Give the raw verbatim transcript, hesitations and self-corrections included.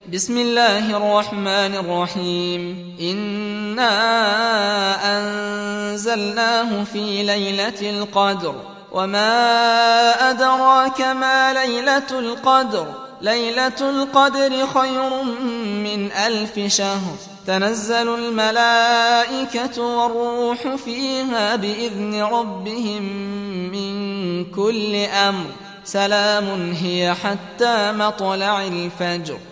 بسم الله الرحمن الرحيم إنا أنزلناه في ليلة القدر وما أدراك ما ليلة القدر ليلة القدر خير من ألف شهر تنزل الملائكة والروح فيها بإذن ربهم من كل أمر سلام هي حتى مطلع الفجر